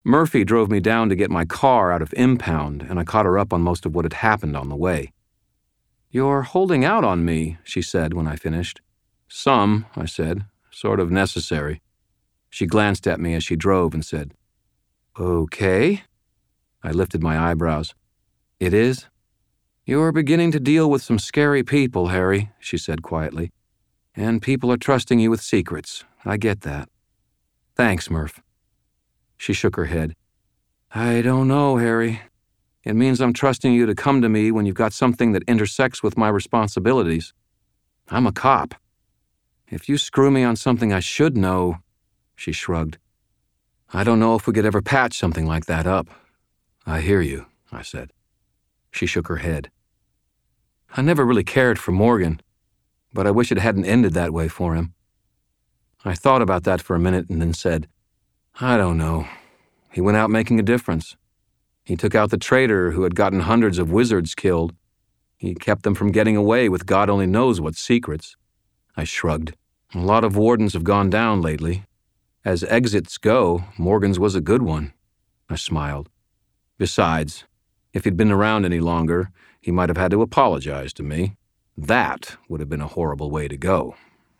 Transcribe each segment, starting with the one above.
Murphy drove me down to get my car out of impound, and I caught her up on most of what had happened on the way. "You're holding out on me," she said when I finished. "Some," I said. "Sort of necessary." She glanced at me as she drove and said, "Okay." I lifted my eyebrows. "It is?" "You're beginning to deal with some scary people, Harry," she said quietly. "And people are trusting you with secrets. I get that." "Thanks, Murph." She shook her head. "I don't know, Harry. It means I'm trusting you to come to me when you've got something that intersects with my responsibilities. I'm a cop. If you screw me on something I should know," she shrugged. "I don't know if we could ever patch something like that up." "I hear you," I said. She shook her head. "I never really cared for Morgan, but I wish it hadn't ended that way for him." I thought about that for a minute and then said, "I don't know. He went out making a difference. He took out the traitor who had gotten hundreds of wizards killed. He kept them from getting away with God only knows what secrets." I shrugged. "A lot of wardens have gone down lately. As exits go, Morgan's was a good one." I smiled. "Besides, if he'd been around any longer, he might have had to apologize to me. That would have been a horrible way to go."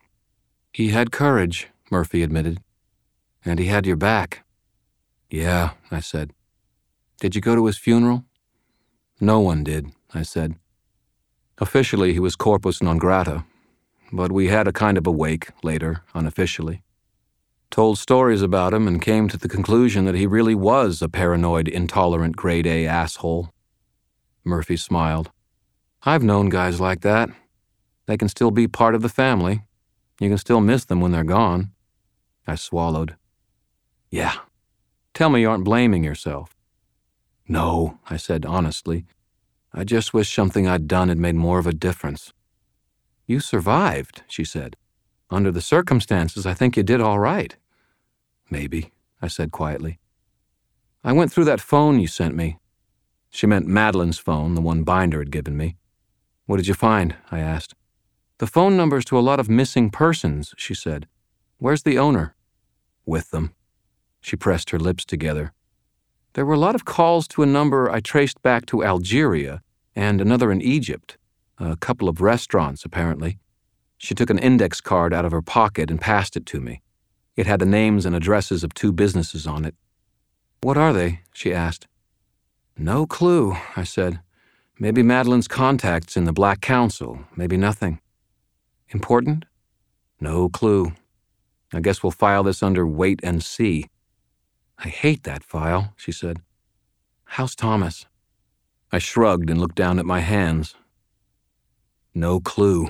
"He had courage," Murphy admitted. "And he had your back." "Yeah," I said. "Did you go to his funeral?" "No one did," I said. "Officially, he was corpus non grata, but we had a kind of a wake later, unofficially. Told stories about him and came to the conclusion that he really was a paranoid, intolerant grade A asshole." Murphy smiled. "I've known guys like that. They can still be part of the family. You can still miss them when they're gone." I swallowed. "Yeah. Tell me you aren't blaming yourself." "No," I said honestly. "I just wish something I'd done had made more of a difference." "You survived," she said. "Under the circumstances, I think you did all right." "Maybe," I said quietly. "I went through that phone you sent me." She meant Madeline's phone, the one Binder had given me. "What did you find?" I asked. "The phone numbers to a lot of missing persons," she said. "Where's the owner?" "With them." She pressed her lips together. "There were a lot of calls to a number I traced back to Algeria and another in Egypt. A couple of restaurants, apparently." She took an index card out of her pocket and passed it to me. It had the names and addresses of 2 businesses on it. "What are they?" she asked. "No clue," I said. "Maybe Madeline's contacts in the Black Council, maybe nothing." "Important?" "No clue. I guess we'll file this under wait and see." "I hate that file," she said. "How's Thomas?" I shrugged and looked down at my hands. No clue.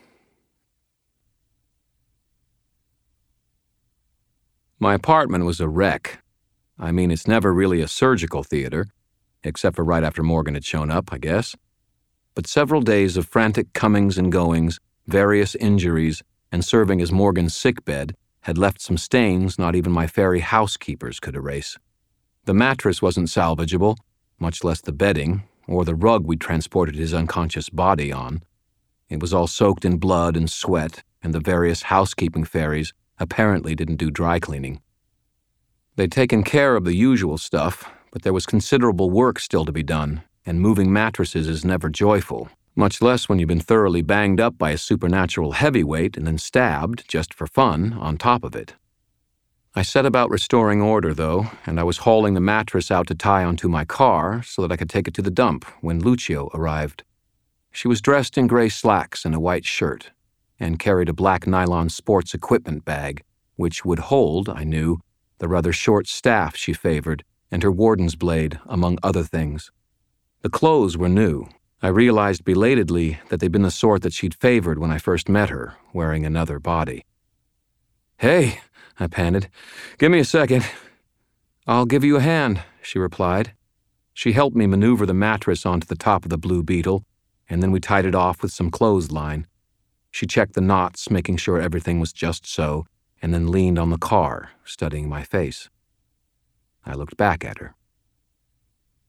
My apartment was a wreck. I mean, it's never really a surgical theater, except for right after Morgan had shown up, I guess. But several days of frantic comings and goings, various injuries, and serving as Morgan's sickbed had left some stains not even my fairy housekeepers could erase. The mattress wasn't salvageable, much less the bedding, or the rug we transported his unconscious body on. It was all soaked in blood and sweat, and the various housekeeping fairies apparently didn't do dry cleaning. They'd taken care of the usual stuff, but there was considerable work still to be done, and moving mattresses is never joyful, much less when you've been thoroughly banged up by a supernatural heavyweight and then stabbed, just for fun, on top of it. I set about restoring order, though, and I was hauling the mattress out to tie onto my car so that I could take it to the dump when Lucio arrived. She was dressed in gray slacks and a white shirt, and carried a black nylon sports equipment bag, which would hold, I knew, the rather short staff she favored and her warden's blade, among other things. The clothes were new. I realized belatedly that they'd been the sort that she'd favored when I first met her, wearing another body. "Hey," I panted. "Give me a second." "I'll give you a hand," she replied. She helped me maneuver the mattress onto the top of the Blue Beetle, and then we tied it off with some clothesline. She checked the knots, making sure everything was just so, and then leaned on the car, studying my face. I looked back at her.